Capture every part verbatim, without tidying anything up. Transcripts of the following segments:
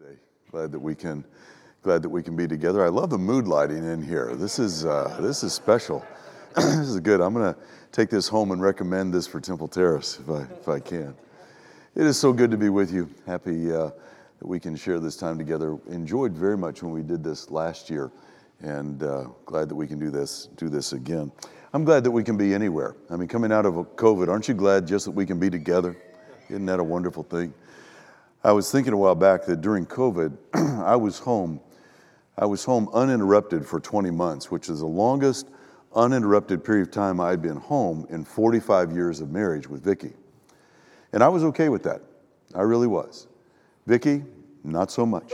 Today. Glad that we can, glad that we can be together. I love the mood lighting in here. This is uh, this is special. This is good. I'm going to take this home and recommend this for Temple Terrace if I if I can. It is so good to be with you. Happy uh, that we can share this time together. Enjoyed very much when we did this last year, and uh, glad that we can do this do this again. I'm glad that we can be anywhere. I mean, coming out of COVID, aren't you glad just that we can be together? Isn't that a wonderful thing? I was thinking a while back that during COVID, I was home. I was home uninterrupted for twenty months, which is the longest uninterrupted period of time I'd been home in forty-five years of marriage with Vicki. And I was okay with that. I really was. Vicki, not so much.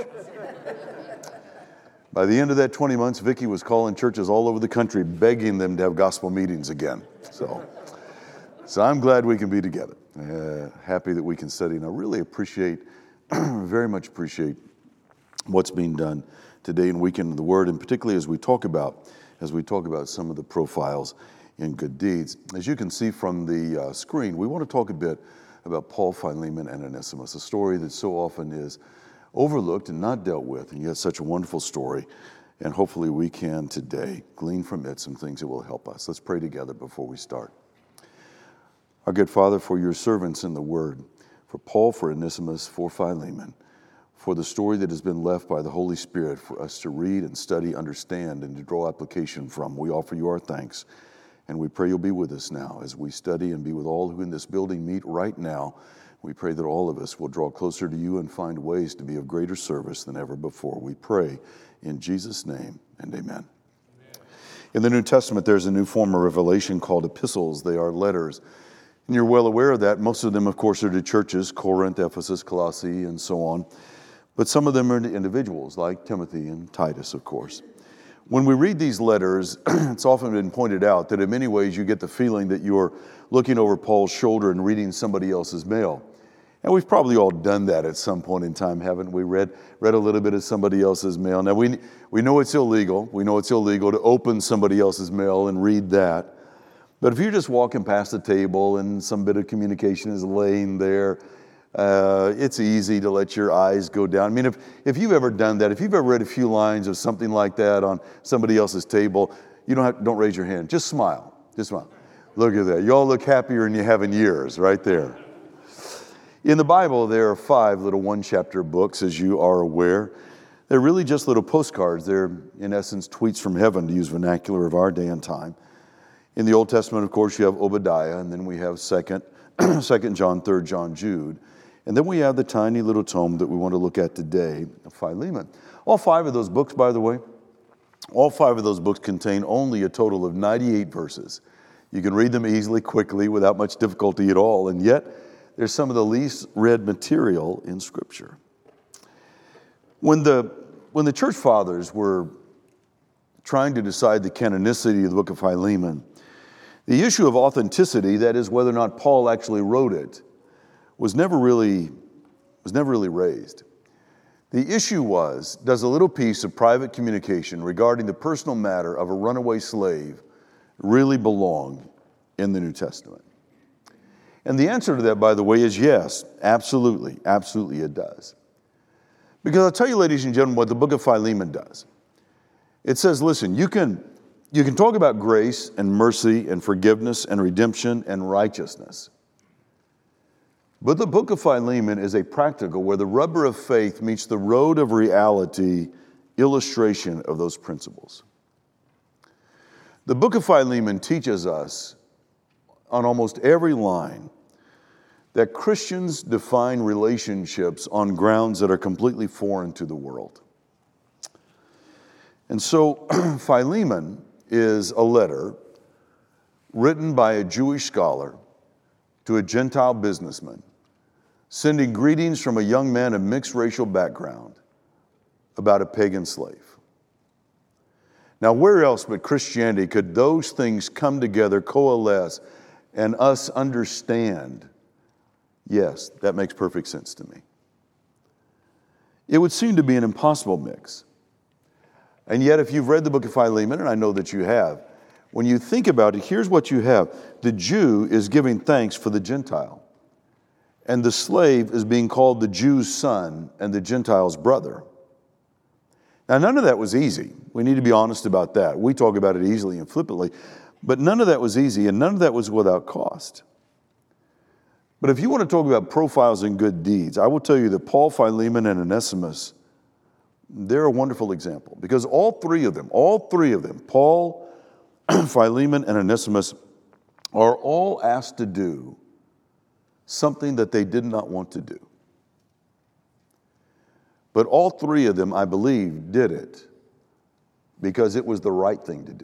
By the end of that twenty months, Vicki was calling churches all over the country, begging them to have gospel meetings again. So, so I'm glad we can be together. Uh, happy that we can study, and I really appreciate, very much appreciate what's being done today in Weekend of the Word, and particularly as we talk about, as we talk about some of the profiles in good deeds. As you can see from the uh, screen, we want to talk a bit about Paul, Philemon, and Onesimus, a story that so often is overlooked and not dealt with, and yet such a wonderful story. And hopefully we can today glean from it some things that will help us. Let's pray together before we start. Our good Father, for your servants in the Word, for Paul, for Onesimus, for Philemon, for the story that has been left by the Holy Spirit for us to read and study, understand, and to draw application from, we offer you our thanks. And we pray you'll be with us now as we study and be with all who in this building meet right now. We pray that all of us will draw closer to you and find ways to be of greater service than ever before. We pray in Jesus' name, and amen. Amen. In the New Testament, there's a new form of revelation called epistles. They are letters. And you're well aware of that. Most of them, of course, are to churches, Corinth, Ephesus, Colossae, and so on. But some of them are to individuals, like Timothy and Titus, of course. When we read these letters, it's often been pointed out that in many ways you get the feeling that you're looking over Paul's shoulder and reading somebody else's mail. And we've probably all done that at some point in time, haven't we? Read read a little bit of somebody else's mail. Now, we we know it's illegal. We know it's illegal to open somebody else's mail and read that. But if you're just walking past the table and some bit of communication is laying there, uh, it's easy to let your eyes go down. I mean, if, if you've ever done that, if you've ever read a few lines of something like that on somebody else's table, you don't have, don't raise your hand. Just smile. Just smile. Look at that. You all look happier than you have in years right there. In the Bible, there are five little one-chapter books, as you are aware. They're really just little postcards. They're, in essence, tweets from heaven, to use vernacular of our day and time. In the Old Testament, of course, you have Obadiah, and then we have Second, Second John, Third John, Jude. And then we have the tiny little tome that we want to look at today, Philemon. All five of those books, by the way, all five of those books contain only a total of ninety-eight verses. You can read them easily, quickly, without much difficulty at all, and yet they're some of the least read material in Scripture. When the, when the church fathers were trying to decide the canonicity of the book of Philemon, the issue of authenticity, that is whether or not Paul actually wrote it, was never really, was never really raised. The issue was, does a little piece of private communication regarding the personal matter of a runaway slave really belong in the New Testament? And the answer to that, by the way, is yes, absolutely, absolutely it does. Because I'll tell you, ladies and gentlemen, what the book of Philemon does. It says, listen, you can, you can talk about grace and mercy and forgiveness and redemption and righteousness. But the book of Philemon is a practical, where the rubber of faith meets the road of reality, illustration of those principles. The book of Philemon teaches us on almost every line that Christians define relationships on grounds that are completely foreign to the world. And so Philemon is a letter written by a Jewish scholar to a Gentile businessman, sending greetings from a young man of mixed racial background about a pagan slave. Now, where else but Christianity could those things come together, coalesce, and us understand? Yes, that makes perfect sense to me. It would seem to be an impossible mix. And yet, if you've read the book of Philemon, and I know that you have, when you think about it, here's what you have. The Jew is giving thanks for the Gentile. and the slave is being called the Jew's son and the Gentile's brother. Now, none of that was easy. We need to be honest about that. We talk about it easily and flippantly, but none of that was easy, and none of that was without cost. But if you want to talk about profiles and good deeds, I will tell you that Paul, Philemon, and Onesimus, they're a wonderful example, because all three of them, all three of them, Paul, Philemon, and Onesimus, are all asked to do something that they did not want to do. But all three of them, I believe, did it because it was the right thing to do.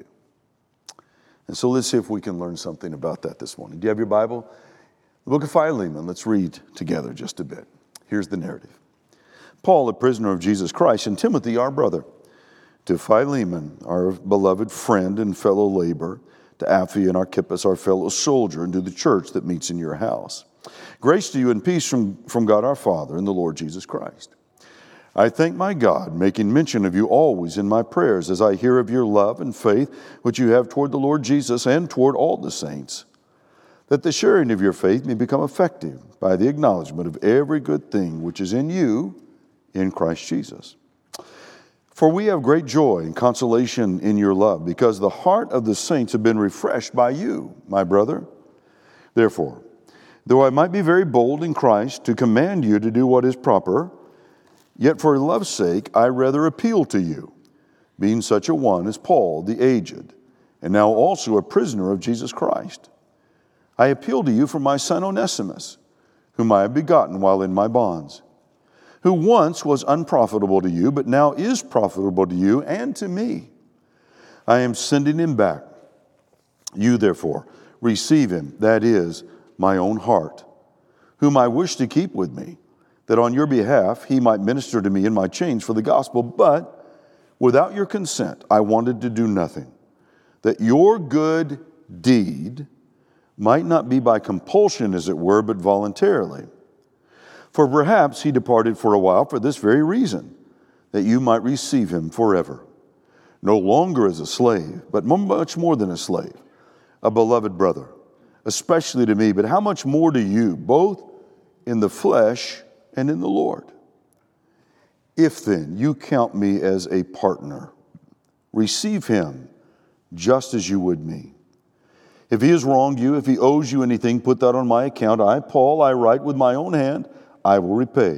And so let's see if we can learn something about that this morning. Do you have your Bible? The book of Philemon, let's read together just a bit. Here's the narrative. Paul, a prisoner of Jesus Christ, and Timothy, our brother, to Philemon, our beloved friend and fellow laborer, to Apphia and Archippus, our fellow soldier, and to the church that meets in your house. Grace to you and peace from, from God our Father and the Lord Jesus Christ. I thank my God, making mention of you always in my prayers, as I hear of your love and faith which you have toward the Lord Jesus and toward all the saints, that the sharing of your faith may become effective by the acknowledgement of every good thing which is in you in Christ Jesus. For we have great joy and consolation in your love, because the heart of the saints have been refreshed by you, my brother. Therefore, though I might be very bold in Christ to command you to do what is proper, yet for love's sake I rather appeal to you, being such a one as Paul, the aged, and now also a prisoner of Jesus Christ. I appeal to you for my son Onesimus, whom I have begotten while in my bonds, who once was unprofitable to you, but now is profitable to you and to me. I am sending him back. You, therefore, receive him, that is, my own heart, whom I wish to keep with me, that on your behalf he might minister to me in my chains for the gospel. But without your consent I wanted to do nothing, that your good deed might not be by compulsion, as it were, but voluntarily. For perhaps he departed for a while for this very reason, that you might receive him forever, no longer as a slave, but much more than a slave, a beloved brother, especially to me, but how much more to you, both in the flesh and in the Lord. If then you count me as a partner, receive him just as you would me. If he has wronged you, if he owes you anything, put that on my account. I, Paul, I write with my own hand, I will repay.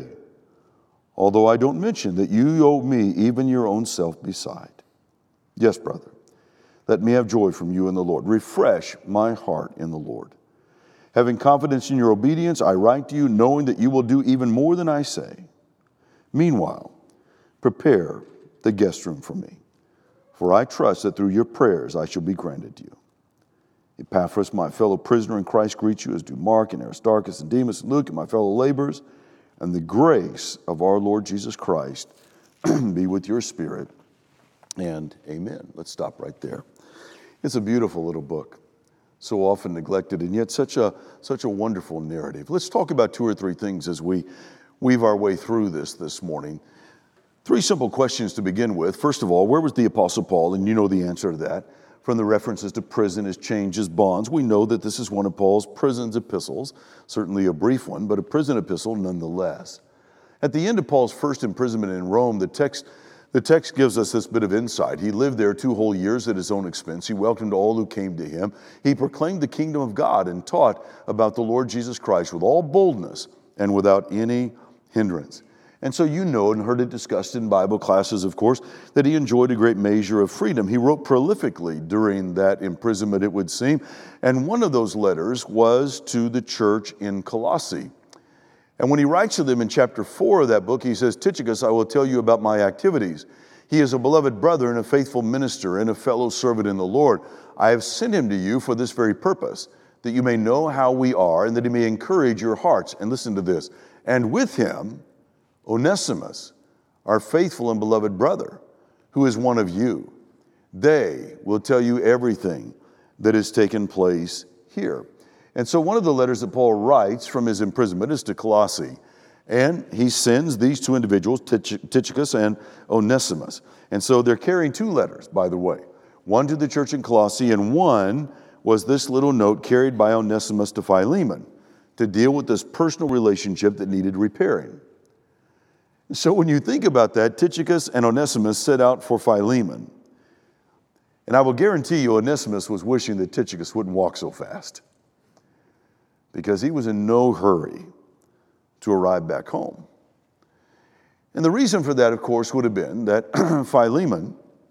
Although I don't mention that you owe me even your own self beside. Yes, brother, let me have joy from you in the Lord. Refresh my heart in the Lord. Having confidence in your obedience, I write to you, knowing that you will do even more than I say. Meanwhile, prepare the guest room for me, for I trust that through your prayers I shall be granted to you. Epaphras, my fellow prisoner in Christ, greets you, as do Mark and Aristarchus and Demas and Luke and my fellow laborers. And the grace of our Lord Jesus Christ be with your spirit. And amen. Let's stop right there. It's a beautiful little book, so often neglected, and yet such a such a wonderful narrative. Let's talk about two or three things as we weave our way through this this morning. Three simple questions to begin with. First of all, where was the Apostle Paul? And you know the answer to that. From the references to prison, his chains, his bonds, we know that this is one of Paul's prison epistles, certainly a brief one, but a prison epistle nonetheless. At the end of Paul's first imprisonment in Rome, the text, the text gives us this bit of insight. He lived there two whole years at his own expense. He welcomed all who came to him. He proclaimed the kingdom of God and taught about the Lord Jesus Christ with all boldness and without any hindrance. And so you know and heard it discussed in Bible classes, of course, that he enjoyed a great measure of freedom. He wrote prolifically during that imprisonment, it would seem. And one of those letters was to the church in Colossae. And when he writes to them in chapter four of that book, he says, Tychicus, I will tell you about my activities. He is a beloved brother and a faithful minister and a fellow servant in the Lord. I have sent him to you for this very purpose, that you may know how we are and that he may encourage your hearts. And listen to this. And with him, Onesimus, our faithful and beloved brother, who is one of you. They will tell you everything that has taken place here. And so one of the letters that Paul writes from his imprisonment is to Colossae. And he sends these two individuals, Tychicus and Onesimus. And so they're carrying two letters, by the way. One to the church in Colossae, and one was this little note carried by Onesimus to Philemon, to deal with this personal relationship that needed repairing. So when you think about that, Tychicus and Onesimus set out for Philemon. And I will guarantee you Onesimus was wishing that Tychicus wouldn't walk so fast, because he was in no hurry to arrive back home. And the reason for that, of course, would have been that Philemon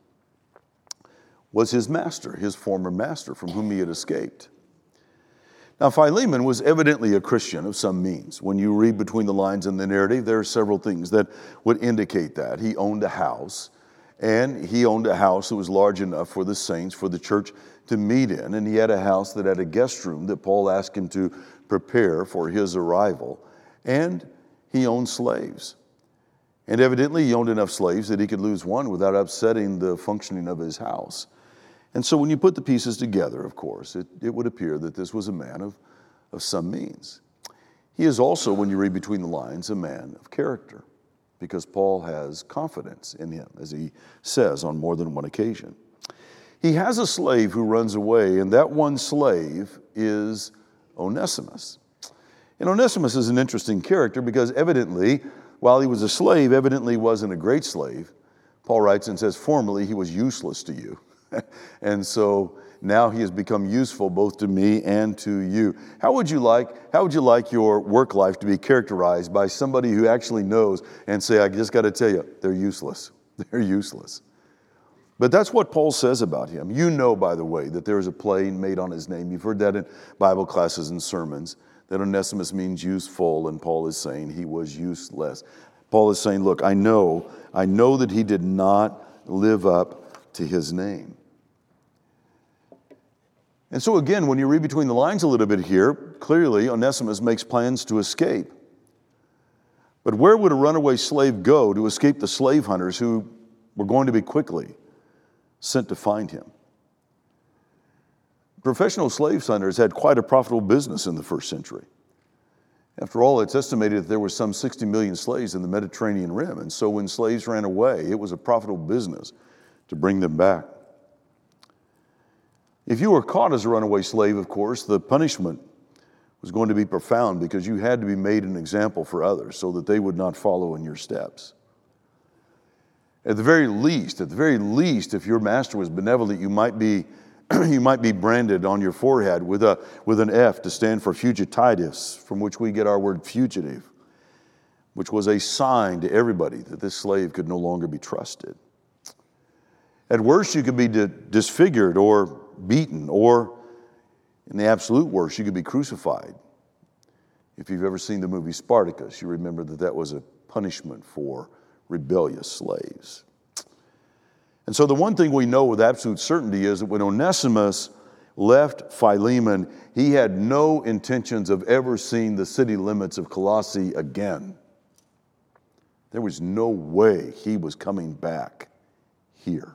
was his master, his former master from whom he had escaped. Now, Philemon was evidently a Christian of some means. When you read between the lines in the narrative, there are several things that would indicate that. He owned a house, and he owned a house that was large enough for the saints, for the church to meet in. And he had a house that had a guest room that Paul asked him to prepare for his arrival. And he owned slaves. And evidently he owned enough slaves that he could lose one without upsetting the functioning of his house. And so when you put the pieces together, of course, it, it would appear that this was a man of, of some means. He is also, when you read between the lines, a man of character, because Paul has confidence in him, as he says on more than one occasion. He has a slave who runs away, and that one slave is Onesimus. And Onesimus is an interesting character because evidently, while he was a slave, evidently wasn't a great slave. Paul writes and says, formerly he was useless to you. And so now he has become useful both to me and to you. How would you like, how would you like your work life to be characterized by somebody who actually knows and say, I just got to tell you, they're useless. They're useless. But that's what Paul says about him. You know, by the way, that there is a play made on his name. You've heard that in Bible classes and sermons, that Onesimus means useful, and Paul is saying he was useless. Paul is saying, look, I know, I know that he did not live up to his name. And so again, when you read between the lines a little bit here, clearly Onesimus makes plans to escape. But where would a runaway slave go to escape the slave hunters who were going to be quickly sent to find him? Professional slave hunters had quite a profitable business in the first century. After all, it's estimated that there were some sixty million slaves in the Mediterranean rim, and so when slaves ran away, it was a profitable business to bring them back. If you were caught as a runaway slave, of course, the punishment was going to be profound because you had to be made an example for others so that they would not follow in your steps. At the very least, at the very least, if your master was benevolent, you might be you might be branded on your forehead with a with an F to stand for fugititus, from which we get our word fugitive, which was a sign to everybody that this slave could no longer be trusted. At worst, you could be disfigured or beaten, or in the absolute worst, you could be crucified. If you've ever seen the movie Spartacus, you remember that that was a punishment for rebellious slaves. And so the one thing we know with absolute certainty is that when Onesimus left Philemon, he had no intentions of ever seeing the city limits of Colossae again. There was no way he was coming back here.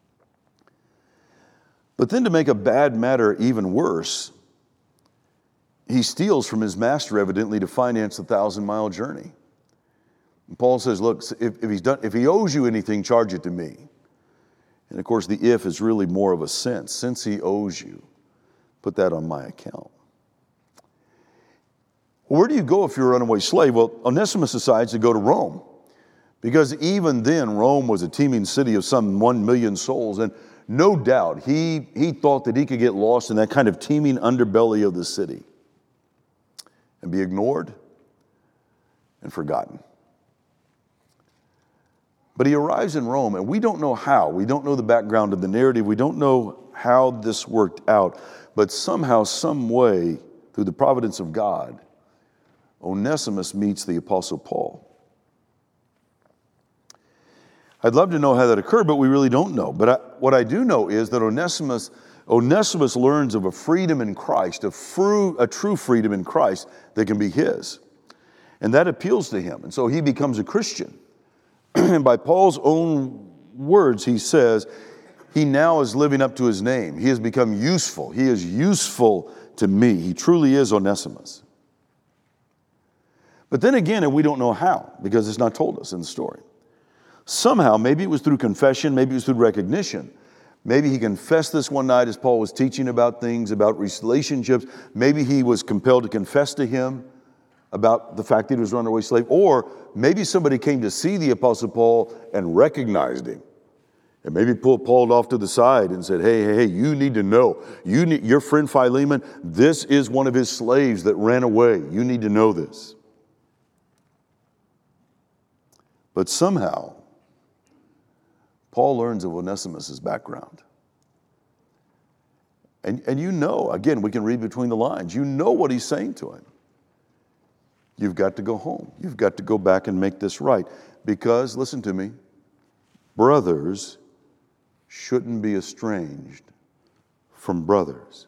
But then to make a bad matter even worse, he steals from his master evidently to finance the thousand-mile journey. And Paul says, look, if, if, he's done, if he owes you anything, charge it to me. And of course, the if is really more of a sense. Since he owes you, put that on my account. Well, where do you go if you're a runaway slave? Well, Onesimus decides to go to Rome, because even then, Rome was a teeming city of some one million souls, and no doubt he, he thought that he could get lost in that kind of teeming underbelly of the city and be ignored and forgotten. But he arrives in Rome, and we don't know how. We don't know the background of the narrative. We don't know how this worked out. But somehow, some way, through the providence of God, Onesimus meets the Apostle Paul. I'd love to know how that occurred, but we really don't know. But I, what I do know is that Onesimus, Onesimus learns of a freedom in Christ, a, fru, a true freedom in Christ that can be his. And that appeals to him. And so he becomes a Christian. And by Paul's own words, he says, he now is living up to his name. He has become useful. He is useful to me. He truly is Onesimus. But then again, and we don't know how, because it's not told us in the story. Somehow, maybe it was through confession, maybe it was through recognition, Maybe he confessed this one night as Paul was teaching about things, about relationships. Maybe he was compelled to confess to him about the fact that he was a runaway slave. Or maybe somebody came to see the Apostle Paul and recognized him. And maybe pulled Paul off to the side and said, hey, hey, hey, you need to know. You need, your friend Philemon, this is one of his slaves that ran away. You need to know this. But somehow, Paul learns of Onesimus' background. And, and you know, again, we can read between the lines. You know what he's saying to him. You've got to go home. You've got to go back and make this right. Because, listen to me, brothers shouldn't be estranged from brothers.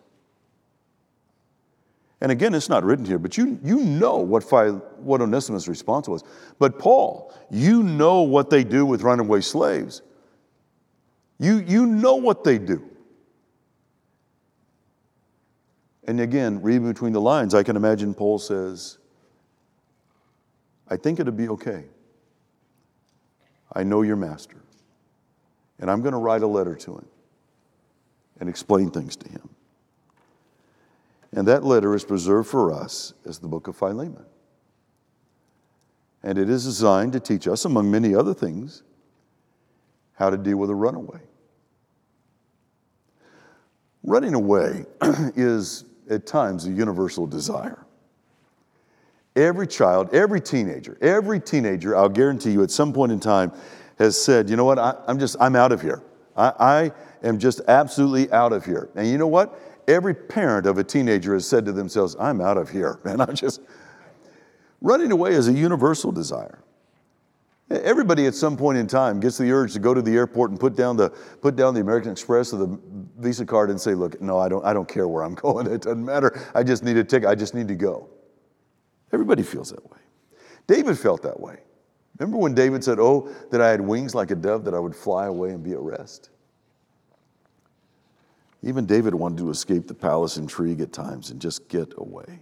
And again, it's not written here, but you, you know what, Phi, what Onesimus' response was. But Paul, you know what they do with runaway slaves. You, you know what they do. And again, read between the lines, I can imagine Paul says, I think it'll be okay. I know your master. And I'm going to write a letter to him and explain things to him. And that letter is preserved for us as the book of Philemon. And it is designed to teach us, among many other things, how to deal with a runaway. Running away is, at times, a universal desire. Every child, every teenager, every teenager, I'll guarantee you at some point in time, has said, you know what, I, I'm just, I'm out of here. I, I am just absolutely out of here. And you know what? Every parent of a teenager has said to themselves, I'm out of here, man. I'm just, running away is a universal desire. Everybody at some point in time gets the urge to go to the airport and put down the, put down the American Express or the Visa card and say, look, no, I don't, I don't care where I'm going. It doesn't matter. I just need a ticket. I just need to go. Everybody feels that way. David felt that way. Remember when David said, oh, that I had wings like a dove, that I would fly away and be at rest? Even David wanted to escape the palace intrigue at times and just get away.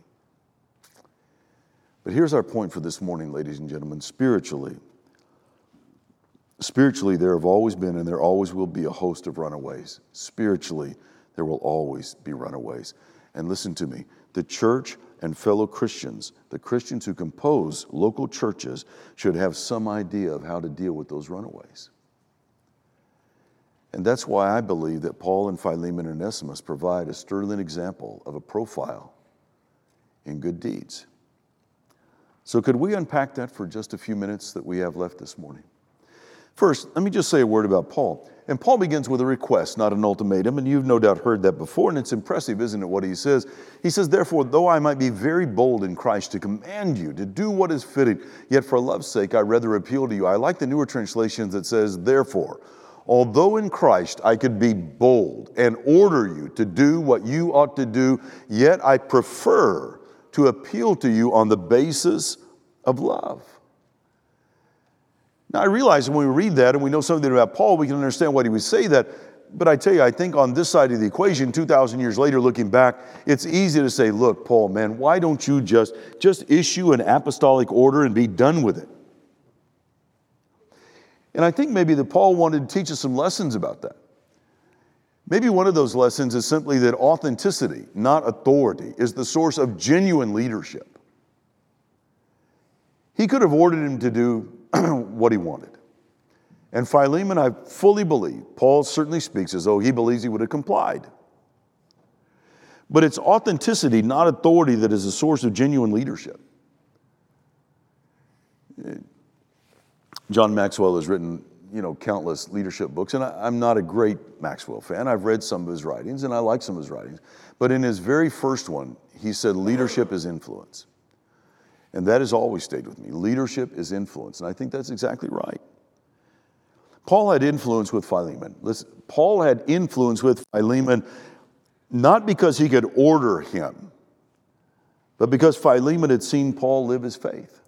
But here's our point for this morning, ladies and gentlemen. Spiritually, spiritually, there have always been and there always will be a host of runaways. Spiritually, there will always be runaways. And listen to me, the church and fellow Christians, the Christians who compose local churches, should have some idea of how to deal with those runaways. And that's why I believe that Paul and Philemon and Onesimus provide a sterling example of a profile in good deeds. So could we unpack that for just a few minutes that we have left this morning? First, let me just say a word about Paul. And Paul begins with a request, not an ultimatum, and you've no doubt heard that before, and it's impressive, isn't it, what he says? He says, therefore, though I might be very bold in Christ to command you to do what is fitting, yet for love's sake I rather appeal to you. I like the newer translations that says, therefore, although in Christ I could be bold and order you to do what you ought to do, yet I prefer to appeal to you on the basis of love. Now, I realize when we read that and we know something about Paul, we can understand why he would say that. But I tell you, I think on this side of the equation, two thousand years later, looking back, it's easy to say, look, Paul, man, why don't you just, just issue an apostolic order and be done with it? And I think maybe that Paul wanted to teach us some lessons about that. Maybe one of those lessons is simply that authenticity, not authority, is the source of genuine leadership. He could have ordered him to do what he wanted. And Philemon, I fully believe, Paul certainly speaks as though he believes he would have complied. But it's authenticity, not authority, that is the source of genuine leadership. John Maxwell has written, you know, countless leadership books, and I, I'm not a great Maxwell fan. I've read some of his writings, and I like some of his writings. But in his very first one, he said, leadership is influence. And that has always stayed with me. Leadership is influence. And I think that's exactly right. Paul had influence with Philemon. Listen, Paul had influence with Philemon not because he could order him, but because Philemon had seen Paul live his faith.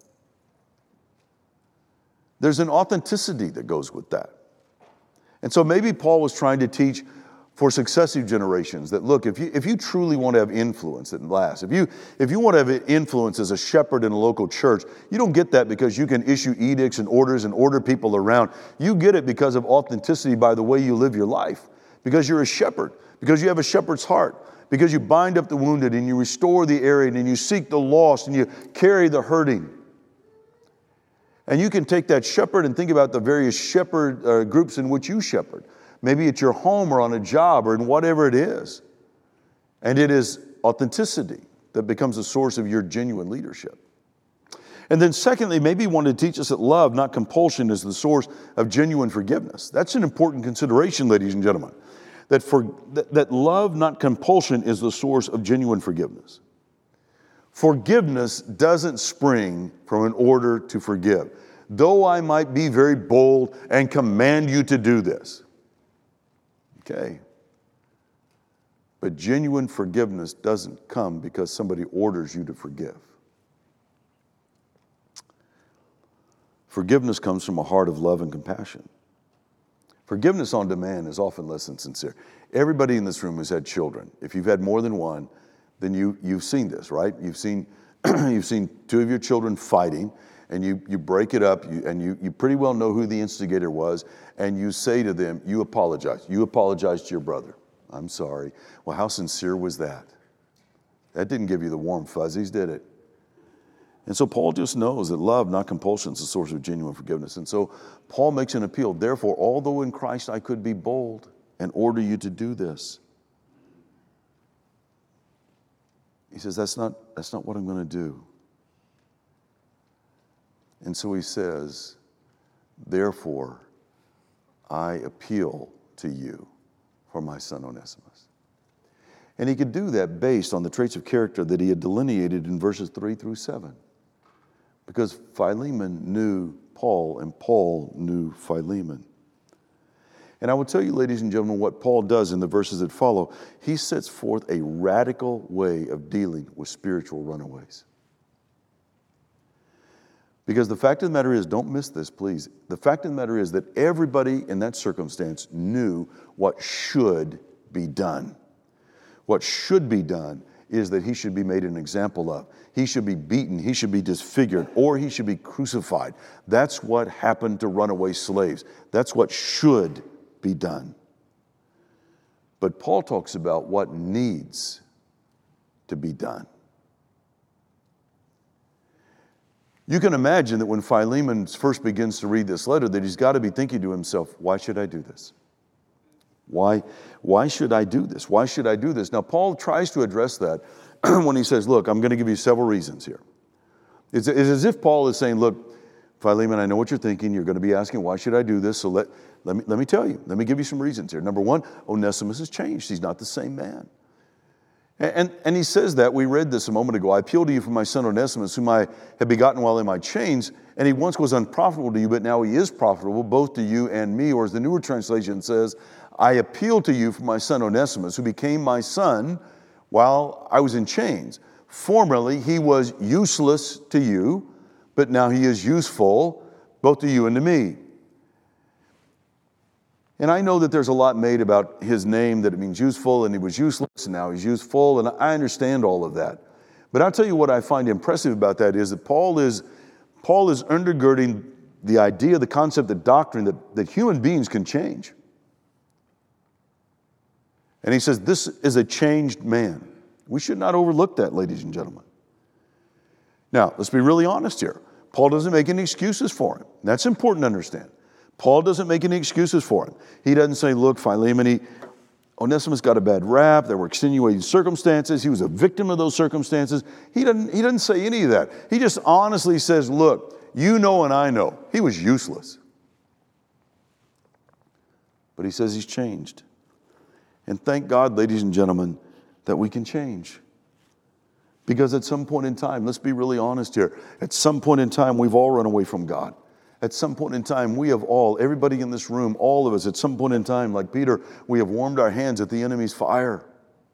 There's an authenticity that goes with that. And so maybe Paul was trying to teach for successive generations that, look, if you if you truly want to have influence that lasts, if you if you want to have influence as a shepherd in a local church, you don't get that because you can issue edicts and orders and order people around. You get it because of authenticity by the way you live your life, because you're a shepherd, because you have a shepherd's heart, because you bind up the wounded and you restore the erring and you seek the lost and you carry the hurting. And you can take that shepherd and think about the various shepherd uh, groups in which you shepherd. Maybe at your home or on a job or in whatever it is. And it is authenticity that becomes the source of your genuine leadership. And then secondly, maybe you want to teach us that love, not compulsion, is the source of genuine forgiveness. That's an important consideration, ladies and gentlemen. That, for, that, that love, not compulsion, is the source of genuine forgiveness. Forgiveness doesn't spring from an order to forgive. Though I might be very bold and command you to do this. Okay. But genuine forgiveness doesn't come because somebody orders you to forgive. Forgiveness comes from a heart of love and compassion. Forgiveness on demand is often less than sincere. Everybody in this room has had children. If you've had more than one, then you, you've seen this, right? You've seen, you've seen two of your children fighting, and you, you break it up, you, and you, you pretty well know who the instigator was, and you say to them, you apologize. You apologize to your brother. I'm sorry. Well, how sincere was that? That didn't give you the warm fuzzies, did it? And so Paul just knows that love, not compulsion, is the source of genuine forgiveness. And so Paul makes an appeal. Therefore, although in Christ I could be bold and order you to do this, he says, that's not, that's not what I'm going to do. And so he says, therefore, I appeal to you for my son Onesimus. And he could do that based on the traits of character that he had delineated in verses three through seven. Because Philemon knew Paul and Paul knew Philemon. And I will tell you, ladies and gentlemen, what Paul does in the verses that follow. He sets forth a radical way of dealing with spiritual runaways. Because the fact of the matter is, don't miss this, please. The fact of the matter is that everybody in that circumstance knew what should be done. What should be done is that he should be made an example of. He should be beaten, he should be disfigured, or he should be crucified. That's what happened to runaway slaves. That's what should be done. But Paul talks about what needs to be done. You can imagine that when Philemon first begins to read this letter, that he's got to be thinking to himself, why should I do this? Why, why should I do this? Why should I do this? Now, Paul tries to address that when he says, look, I'm going to give you several reasons here. It's, it's as if Paul is saying, look, Philemon, I know what you're thinking. You're going to be asking, why should I do this? So let, let, me, let me tell you. Let me give you some reasons here. Number one, Onesimus has changed. He's not the same man. And, and, and he says that. We read this a moment ago. I appeal to you for my son Onesimus, whom I had begotten while in my chains. And he once was unprofitable to you, but now he is profitable, both to you and me. Or as the newer translation says, I appeal to you for my son Onesimus, who became my son while I was in chains. Formerly, he was useless to you, but now he is useful both to you and to me. And I know that there's a lot made about his name, that it means useful, and he was useless, and now he's useful, and I understand all of that. But I'll tell you what I find impressive about that is that Paul is, Paul is undergirding the idea, the concept, the doctrine that, that human beings can change. And he says, this is a changed man. We should not overlook that, ladies and gentlemen. Now, let's be really honest here. Paul doesn't make any excuses for him. That's important to understand. Paul doesn't make any excuses for him. He doesn't say, look, Philemon, he, Onesimus got a bad rap. There were extenuating circumstances. He was a victim of those circumstances. He doesn't, he doesn't say any of that. He just honestly says, look, you know and I know. He was useless. But he says he's changed. And thank God, ladies and gentlemen, that we can change. Because at some point in time, let's be really honest here, at some point in time, we've all run away from God. At some point in time, we have all, everybody in this room, all of us, at some point in time, like Peter, we have warmed our hands at the enemy's fire.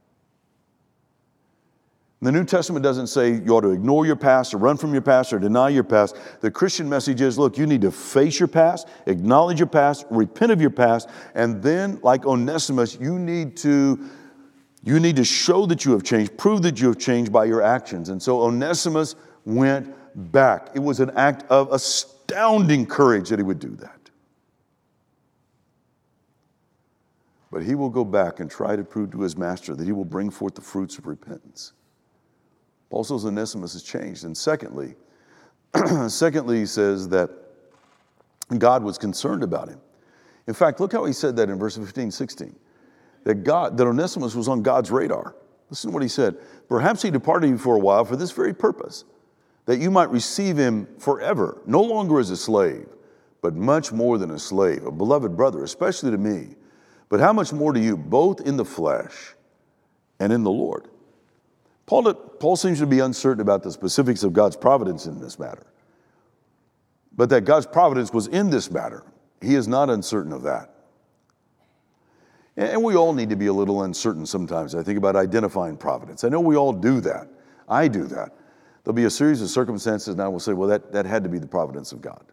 The New Testament doesn't say you ought to ignore your past or run from your past or deny your past. The Christian message is, look, you need to face your past, acknowledge your past, repent of your past, and then, like Onesimus, you need to, you need to show that you have changed, prove that you have changed by your actions. And so Onesimus went back. It was an act of astounding courage that he would do that. but he will go back and try to prove to his master that he will bring forth the fruits of repentance. Paul says Onesimus has changed. And secondly, secondly, he says that God was concerned about him. In fact, look how he said that in verse fifteen, sixteen. That God, that Onesimus was on God's radar. Listen to what he said. Perhaps he departed you for a while for this very purpose, that you might receive him forever, no longer as a slave, but much more than a slave, a beloved brother, especially to me. But how much more to you, both in the flesh and in the Lord? Paul, Paul seems to be uncertain about the specifics of God's providence in this matter. But that God's providence was in this matter, he is not uncertain of that. And we all need to be a little uncertain sometimes, I think, about identifying providence. I know we all do that. I do that. There'll be a series of circumstances, and I will say, well, that, that had to be the providence of God.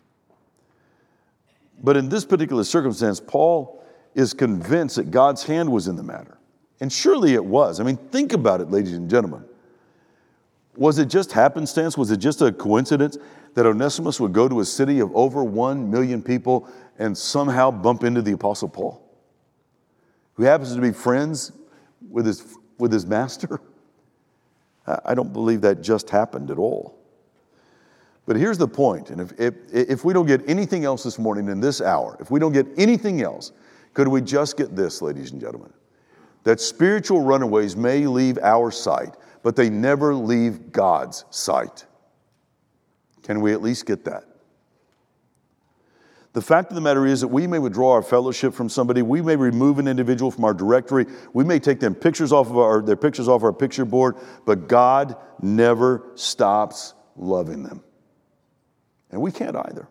But in this particular circumstance, Paul is convinced that God's hand was in the matter. And surely it was. I mean, think about it, ladies and gentlemen. Was it just happenstance? Was it just a coincidence that Onesimus would go to a city of over one million people and somehow bump into the Apostle Paul, who happens to be friends with his, with his master? I don't believe that just happened at all. But here's the point, and if, if, if we don't get anything else this morning in this hour, if we don't get anything else, could we just get this, ladies and gentlemen? That spiritual runaways may leave our sight, but they never leave God's sight. Can we at least get that? The fact of the matter is that we may withdraw our fellowship from somebody. We may remove an individual from our directory. We may take them pictures off of our, their pictures off our picture board, but God never stops loving them. And we can't either.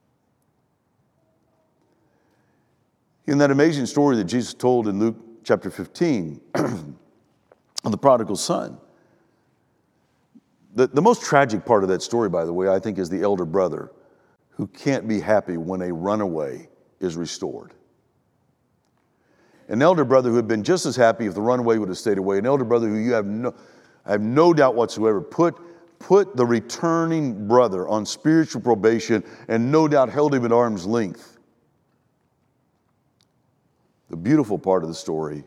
In that amazing story that Jesus told in Luke chapter fifteen of the prodigal son, the, the most tragic part of that story, by the way, I think, is the elder brother who can't be happy when a runaway is restored. An elder brother who had been just as happy if the runaway would have stayed away. An elder brother who you have no, I have no doubt whatsoever, put, put the returning brother on spiritual probation and no doubt held him at arm's length. The beautiful part of the story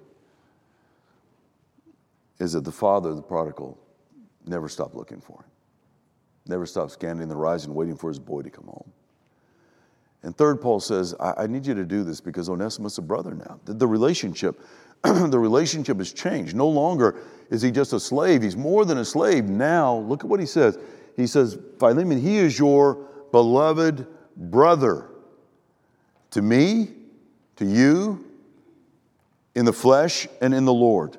is that the father, the prodigal, never stopped looking for him. Never stopped scanning the horizon, waiting for his boy to come home. And third, Paul says, I, I need you to do this because Onesimus is a brother now. The, the relationship, the relationship has changed. No longer is he just a slave. He's more than a slave. Now, look at what he says. He says, Philemon, he is your beloved brother. To me, to you, in the flesh and in the Lord.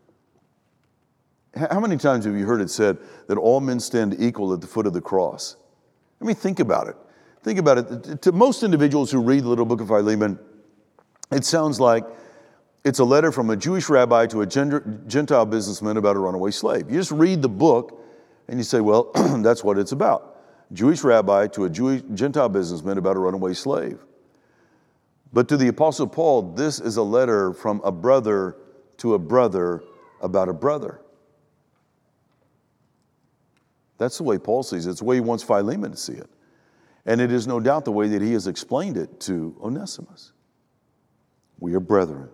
How many times have you heard it said that all men stand equal at the foot of the cross? I mean, think about it. Think about it. To most individuals who read the little book of Philemon, it sounds like it's a letter from a Jewish rabbi to a Gentile businessman about a runaway slave. You just read the book and you say, well, that's what it's about. Jewish rabbi to a Jewish Gentile businessman about a runaway slave. But to the Apostle Paul, this is a letter from a brother to a brother about a brother. That's the way Paul sees it. It's the way he wants Philemon to see it. And it is no doubt the way that he has explained it to Onesimus. We are brethren.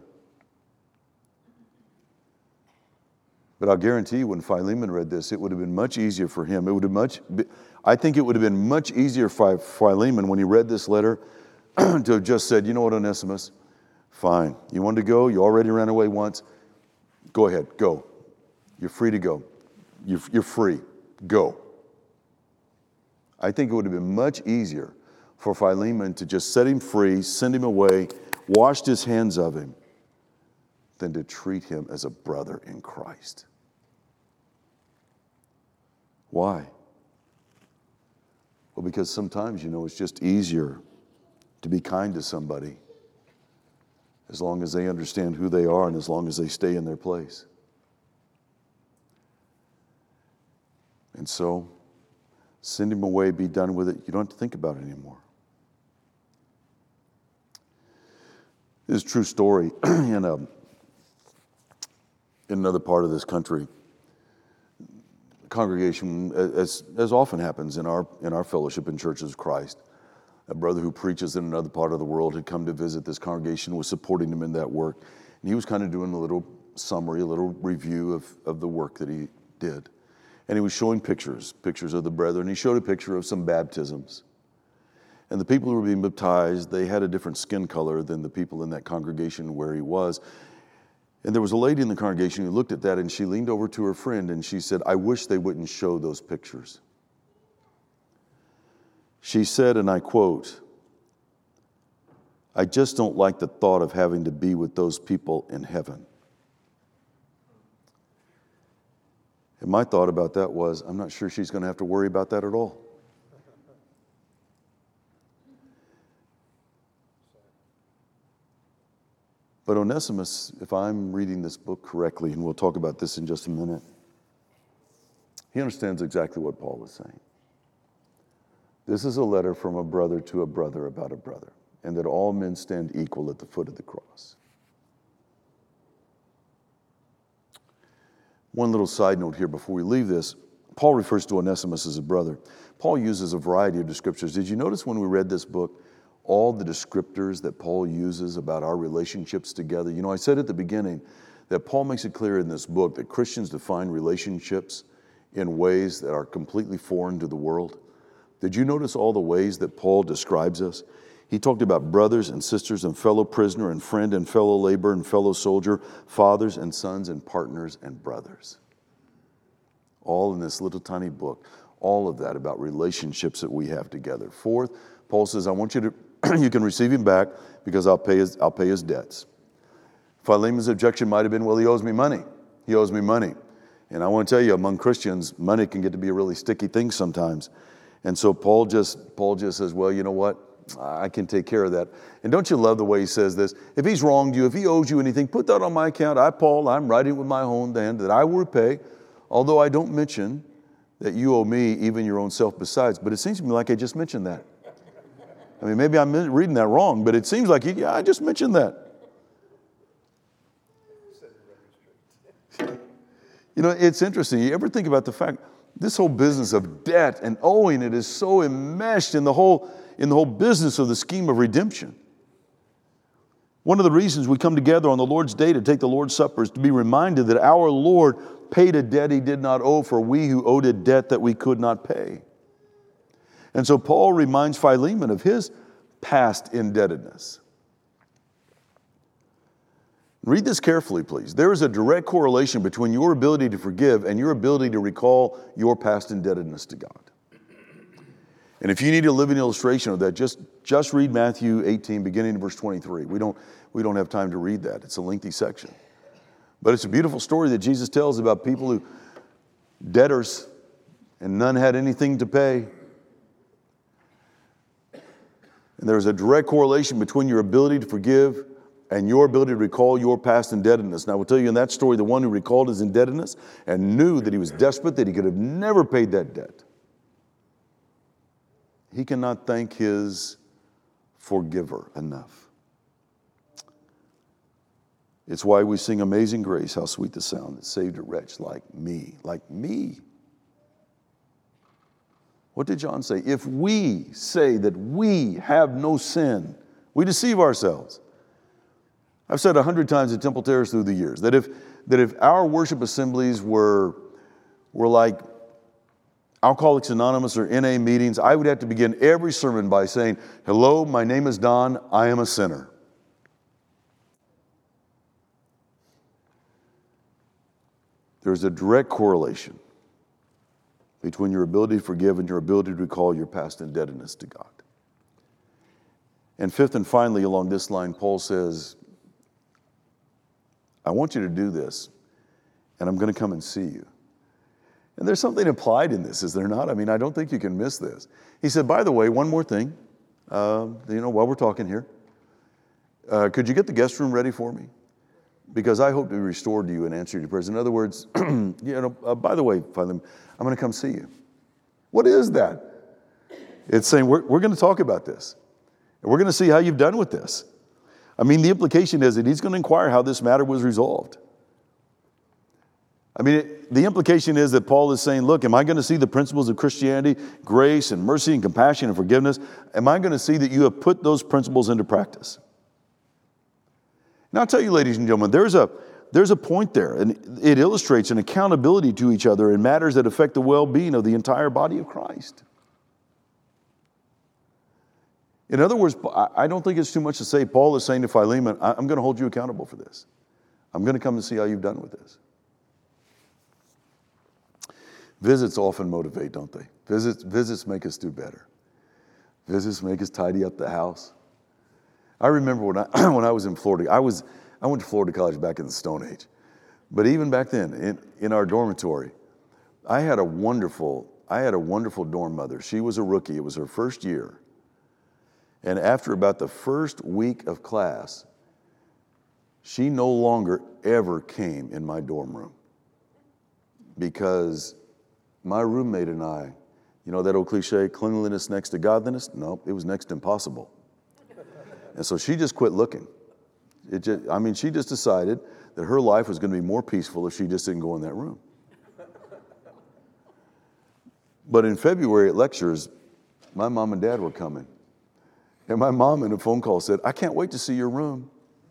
But I'll guarantee you when Philemon read this, it would have been much easier for him. It would have much, I think it would have been much easier for Philemon when he read this letter to have just said, you know what, Onesimus, fine. You wanted to go? You already ran away once. Go ahead, go. You're free to go. You're, you're free. Go. I think it would have been much easier for Philemon to just set him free, send him away, washed his hands of him, than to treat him as a brother in Christ. Why? Well, because sometimes, you know, it's just easier to be kind to somebody as long as they understand who they are and as long as they stay in their place. And so, send him away, be done with it. You don't have to think about it anymore. This is a true story in, a, in another part of this country. Congregation, as, as often happens in our, in our fellowship in Churches of Christ, A brother who preaches in another part of the world had come to visit this congregation, was supporting him in that work. And he was kind of doing a little summary, a little review of, of the work that he did. And he was showing pictures, pictures of the brethren. He showed a picture of some baptisms. And the people who were being baptized, they had a different skin color than the people in that congregation where he was. And there was a lady in the congregation who looked at that, and she leaned over to her friend and she said, "I wish they wouldn't show those pictures." She said, and I quote, "I just don't like the thought of having to be with those people in heaven." And my thought about that was, I'm not sure she's going to have to worry about that at all. But Onesimus, if I'm reading this book correctly, and we'll talk about this in just a minute, he understands exactly what Paul is saying. This is a letter from a brother to a brother about a brother, and that all men stand equal at the foot of the cross. One little side note here before we leave this, Paul refers to Onesimus as a brother. Paul uses a variety of descriptors. Did you notice when we read this book, all the descriptors that Paul uses about our relationships together? You know, I said at the beginning that Paul makes it clear in this book that Christians define relationships in ways that are completely foreign to the world. Did you notice all the ways that Paul describes us? He talked about brothers and sisters and fellow prisoner and friend and fellow laborer and fellow soldier, fathers and sons and partners and brothers. All in this little tiny book, all of that about relationships that we have together. Fourth, Paul says, I want you to, you can receive him back because I'll pay his, I'll pay his debts. Philemon's objection might have been, well, he owes me money. He owes me money. And I want to tell you, among Christians, money can get to be a really sticky thing sometimes. And so Paul just, Paul just says, well, you know what? I can take care of that. And don't you love the way he says this? If he's wronged you, if he owes you anything, put that on my account. I, Paul, I'm writing with my own hand that I will repay, although I don't mention that you owe me even your own self besides. But it seems to me like I just mentioned that. I mean, maybe I'm reading that wrong, but it seems like, yeah, I just mentioned that. You know, it's interesting. You ever think about the fact, this whole business of debt and owing it is so enmeshed in the whole in the whole business of the scheme of redemption. One of the reasons we come together on the Lord's Day to take the Lord's Supper is to be reminded that our Lord paid a debt he did not owe for we who owed a debt that we could not pay. And so Paul reminds Philemon of his past indebtedness. Read this carefully, please. There is a direct correlation between your ability to forgive and your ability to recall your past indebtedness to God. And if you need a living illustration of that, just, just read Matthew eighteen, beginning in verse twenty-three. We don't, we don't have time to read that. It's a lengthy section. But it's a beautiful story that Jesus tells about people who, debtors, and none had anything to pay. And there's a direct correlation between your ability to forgive and your ability to recall your past indebtedness. Now, I will tell you in that story, the one who recalled his indebtedness and knew that he was desperate, that he could have never paid that debt, he cannot thank his forgiver enough. It's why we sing Amazing Grace, how sweet the sound that saved a wretch like me, like me. What did John say? If we say that we have no sin, we deceive ourselves. I've said a hundred times at Temple Terrace through the years that if that if our worship assemblies were were like Alcoholics Anonymous or N A meetings, I would have to begin every sermon by saying, hello, my name is Don, I am a sinner. There's a direct correlation between your ability to forgive and your ability to recall your past indebtedness to God. And fifth and finally, along this line, Paul says, I want you to do this, and I'm going to come and see you. And there's something implied in this, is there not? I mean, I don't think you can miss this. He said, by the way, one more thing, uh, you know, while we're talking here, uh, could you get the guest room ready for me? Because I hope to be restored to you and answer your prayers. In other words, you know, uh, by the way, Philemon, I'm going to come see you. What is that? It's saying we're, we're going to talk about this. And we're going to see how you've done with this. I mean, the implication is that he's going to inquire how this matter was resolved. I mean, it, the implication is that Paul is saying, look, am I going to see the principles of Christianity, grace and mercy and compassion and forgiveness? Am I going to see that you have put those principles into practice? Now, I'll tell you, ladies and gentlemen, there's a, there's a point there, and it illustrates an accountability to each other in matters that affect the well-being of the entire body of Christ. In other words, I don't think it's too much to say, Paul is saying to Philemon, I'm going to hold you accountable for this. I'm going to come and see how you've done with this. Visits often motivate, don't they? Visits, visits make us do better. Visits make us tidy up the house. I remember when I, when I was in Florida, I was I went to Florida College back in the Stone Age. But even back then, in, in our dormitory, I had a wonderful, I had a wonderful dorm mother. She was a rookie. It was her first year. And after about the first week of class, she no longer ever came in my dorm room because my roommate and I, you know that old cliche, cleanliness next to godliness? No, it was next to impossible. And so she just quit looking. It just, I mean, she just decided that her life was going to be more peaceful if she just didn't go in that room. But in February at lectures, my mom and dad were coming. And my mom in a phone call said, I can't wait to see your room.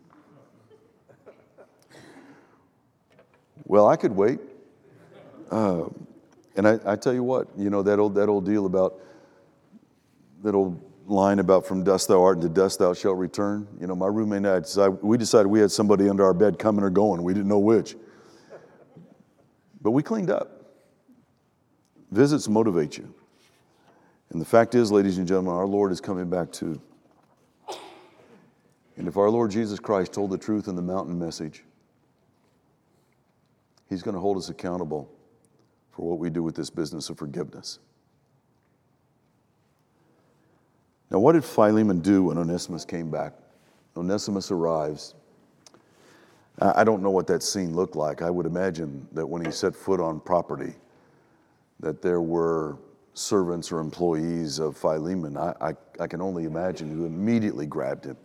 Well, I could wait. Uh, and I, I tell you what, you know, that old, that old deal about, that old line about from dust thou art and to dust thou shalt return. You know, my roommate and I decided, we decided we had somebody under our bed coming or going. We didn't know which. But we cleaned up. Visits motivate you. And the fact is, ladies and gentlemen, our Lord is coming back too. And if our Lord Jesus Christ told the truth in the mountain message, He's going to hold us accountable for what we do with this business of forgiveness. Now, what did Philemon do when Onesimus came back? Onesimus arrives. I don't know what that scene looked like. I would imagine that when he set foot on property, that there were servants or employees of Philemon. I, I, I can only imagine who immediately grabbed him.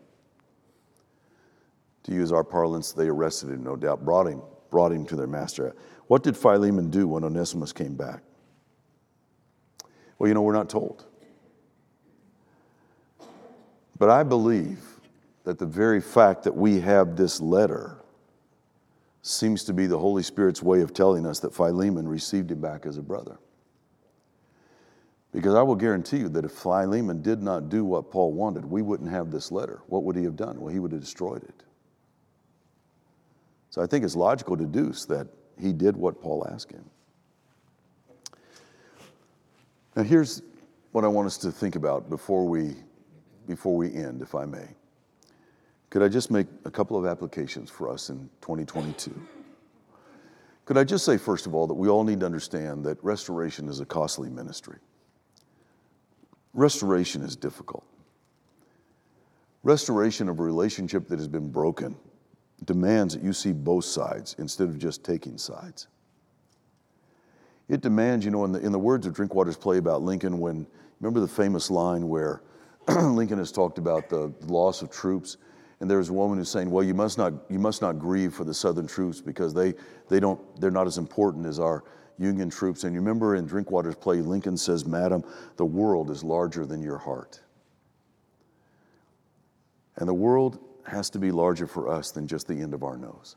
To use our parlance, they arrested him, no doubt, brought him, brought him to their master. What did Philemon do when Onesimus came back? Well, you know, we're not told. But I believe that the very fact that we have this letter seems to be the Holy Spirit's way of telling us that Philemon received him back as a brother. Because I will guarantee you that if Philemon did not do what Paul wanted, we wouldn't have this letter. What would he have done? Well, he would have destroyed it. So I think it's logical to deduce that he did what Paul asked him. Now here's what I want us to think about before we before we end, if I may. Could I just make a couple of applications for us in twenty twenty-two? Could I just say, first of all, that we all need to understand that restoration is a costly ministry. Restoration is difficult. Restoration of a relationship that has been broken demands that you see both sides instead of just taking sides. It demands, you know, in the, in the words of Drinkwater's play about Lincoln, when, remember the famous line where Lincoln has talked about the loss of troops, and there's a woman who's saying, well, you must not, you must not grieve for the Southern troops because they, they don't, they're not as important as our Union troops. And you remember in Drinkwater's play, Lincoln says, Madam, the world is larger than your heart. And the world has to be larger for us than just the end of our nose.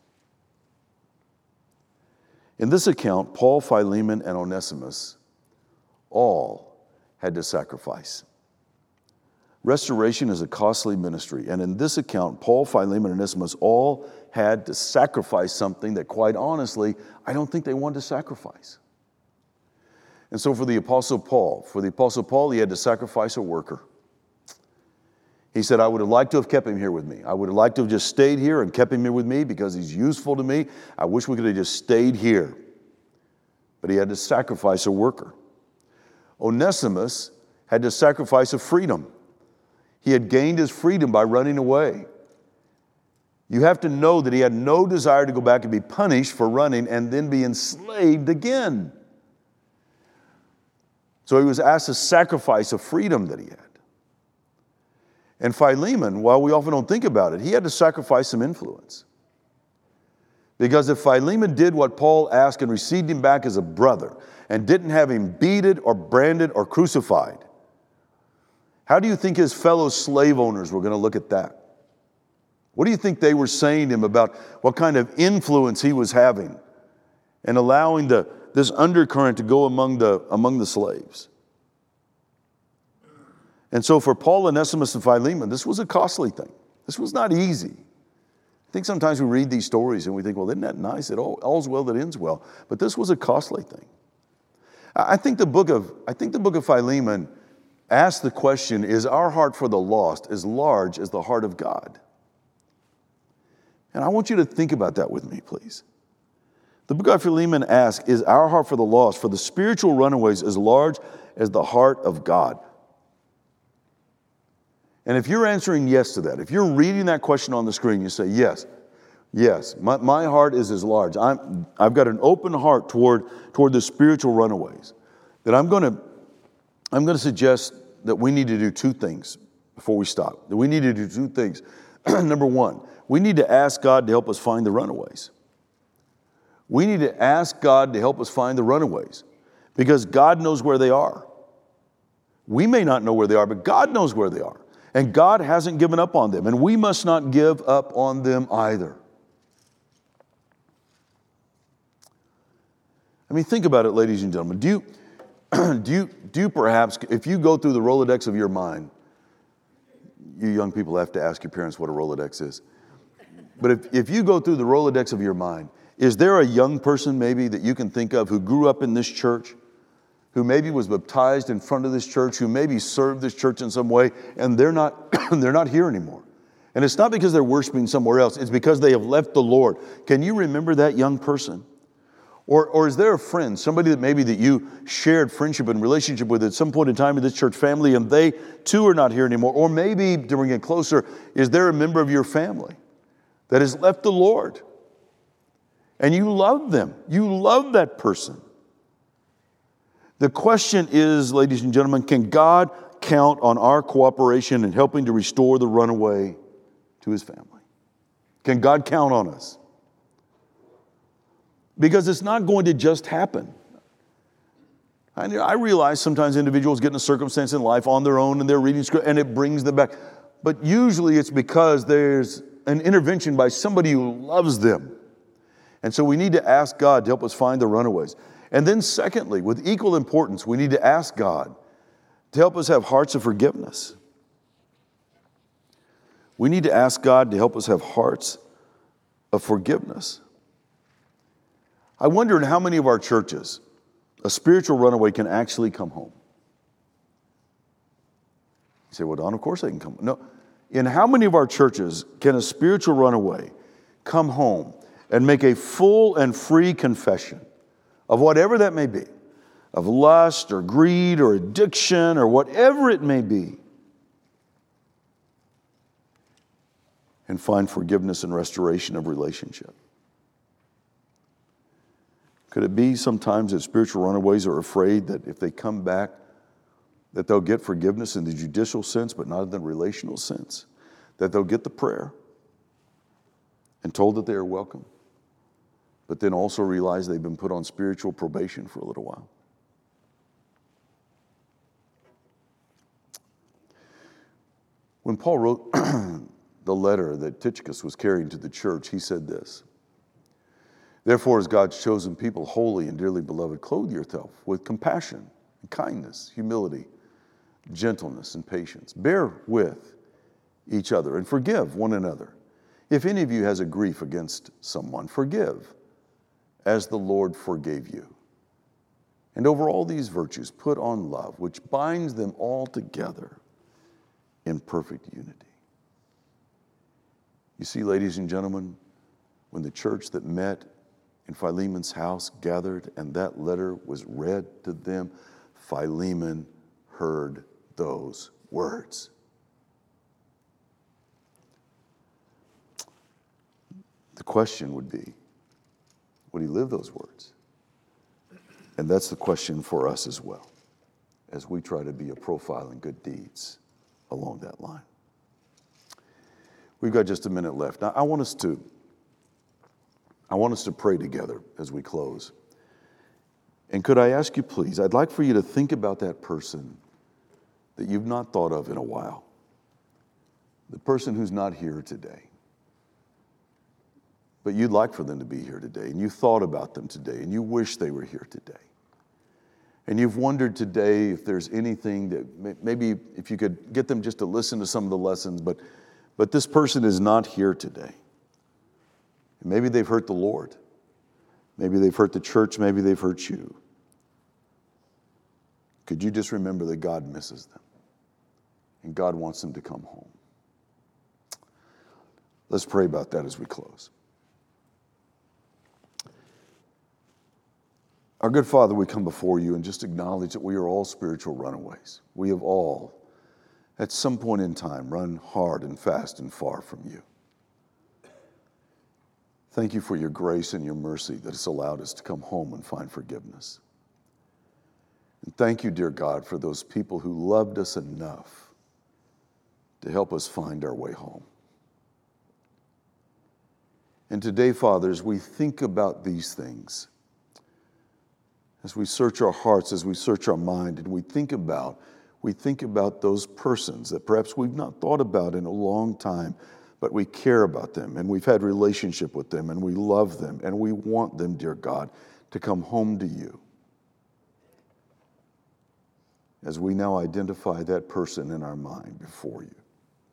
In this account, Paul, Philemon, and Onesimus all had to sacrifice. Restoration is a costly ministry, and in this account, Paul, Philemon, and Onesimus all had to sacrifice something that, quite honestly, I don't think they wanted to sacrifice. And so for the Apostle Paul, for the Apostle Paul, he had to sacrifice a worker. He said, I would have liked to have kept him here with me. I would have liked to have just stayed here and kept him here with me because he's useful to me. I wish we could have just stayed here. But he had to sacrifice a worker. Onesimus had to sacrifice a freedom. He had gained his freedom by running away. You have to know that he had no desire to go back and be punished for running and then be enslaved again. So he was asked to sacrifice a freedom that he had. And Philemon, while we often don't think about it, he had to sacrifice some influence. Because if Philemon did what Paul asked and received him back as a brother and didn't have him beaten or branded or crucified, how do you think his fellow slave owners were going to look at that? What do you think they were saying to him about what kind of influence he was having and allowing the, this undercurrent to go among the, among the slaves? And so for Paul, Onesimus, and Philemon, this was a costly thing. This was not easy. I think sometimes we read these stories and we think, well, isn't that nice? It all, all's well that ends well. But this was a costly thing. I think the book of, I think the book of Philemon asks the question, is our heart for the lost as large as the heart of God? And I want you to think about that with me, please. The book of Philemon asks, is our heart for the lost, for the spiritual runaways, as large as the heart of God? And if you're answering yes to that, if you're reading that question on the screen, you say, yes, yes, my, my heart is as large. I'm, I've got an open heart toward, toward the spiritual runaways. That I'm going to, I'm going to suggest that we need to do two things before we stop. That we need to do two things. Number one, we need to ask God to help us find the runaways. We need to ask God to help us find the runaways because God knows where they are. We may not know where they are, but God knows where they are. And God hasn't given up on them, and we must not give up on them either. I mean, think about it, ladies and gentlemen. Do you, do you, do you perhaps, if you go through the Rolodex of your mind, you young people have to ask your parents what a Rolodex is. But if, if you go through the Rolodex of your mind, is there a young person maybe that you can think of who grew up in this church, who maybe was baptized in front of this church, who maybe served this church in some way, and they're not, they're not here anymore? And it's not because they're worshiping somewhere else. It's because they have left the Lord. Can you remember that young person? Or, or is there a friend, somebody that maybe that you shared friendship and relationship with at some point in time in this church family, and they too are not here anymore? Or maybe, to bring it closer, is there a member of your family that has left the Lord? And you love them. You love that person. The question is, ladies and gentlemen, can God count on our cooperation in helping to restore the runaway to his family? Can God count on us? Because it's not going to just happen. I, I realize sometimes individuals get in a circumstance in life on their own and they're reading scripture and it brings them back. But usually it's because there's an intervention by somebody who loves them. And so we need to ask God to help us find the runaways. And then secondly, with equal importance, we need to ask God to help us have hearts of forgiveness. We need to ask God to help us have hearts of forgiveness. I wonder in how many of our churches a spiritual runaway can actually come home. You say, well, Don, of course they can come. No. In how many of our churches can a spiritual runaway come home and make a full and free confession of whatever that may be, of lust or greed or addiction or whatever it may be, and find forgiveness and restoration of relationship? Could it be sometimes that spiritual runaways are afraid that if they come back, that they'll get forgiveness in the judicial sense, but not in the relational sense? That they'll get the prayer and told that they are welcome, but then also realize they've been put on spiritual probation for a little while. When Paul wrote the letter that Tychicus was carrying to the church, he said this: therefore, as God's chosen people, holy and dearly beloved, clothe yourself with compassion, and kindness, humility, gentleness, and patience. Bear with each other and forgive one another. If any of you has a grief against someone, forgive as the Lord forgave you. And over all these virtues, put on love, which binds them all together in perfect unity. You see, ladies and gentlemen, when the church that met in Philemon's house gathered and that letter was read to them, Philemon heard those words. The question would be, would he live those words? And that's the question for us as well, as we try to be a profile in good deeds along that line. We've got just a minute left. Now, I want us to, I want us to pray together as we close. And could I ask you, please, I'd like for you to think about that person that you've not thought of in a while. The person who's not here today. But you'd like for them to be here today, and you thought about them today, and you wish they were here today. And you've wondered today if there's anything that maybe if you could get them just to listen to some of the lessons, but, but this person is not here today. And maybe they've hurt the Lord. Maybe they've hurt the church. Maybe they've hurt you. Could you just remember that God misses them, and God wants them to come home? Let's pray about that as we close. Our good Father, we come before you and just acknowledge that we are all spiritual runaways. We have all, at some point in time, run hard and fast and far from you. Thank you for your grace and your mercy that has allowed us to come home and find forgiveness. And thank you, dear God, for those people who loved us enough to help us find our way home. And today, Father, as we think about these things, as we search our hearts, as we search our mind, and we think about, we think about those persons that perhaps we've not thought about in a long time, but we care about them, and we've had relationship with them, and we love them, and we want them, dear God, to come home to you. As we now identify that person in our mind before you,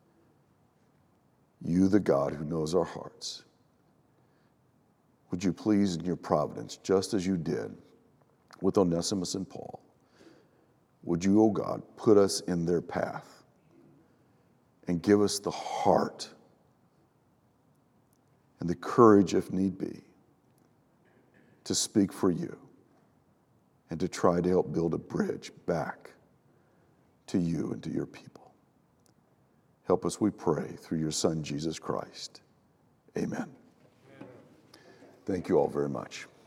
you, the God who knows our hearts, would you please, in your providence, just as you did with Onesimus and Paul, would you, O God, put us in their path and give us the heart and the courage, if need be, to speak for you and to try to help build a bridge back to you and to your people. Help us, we pray, through your Son, Jesus Christ. Amen. Thank you all very much.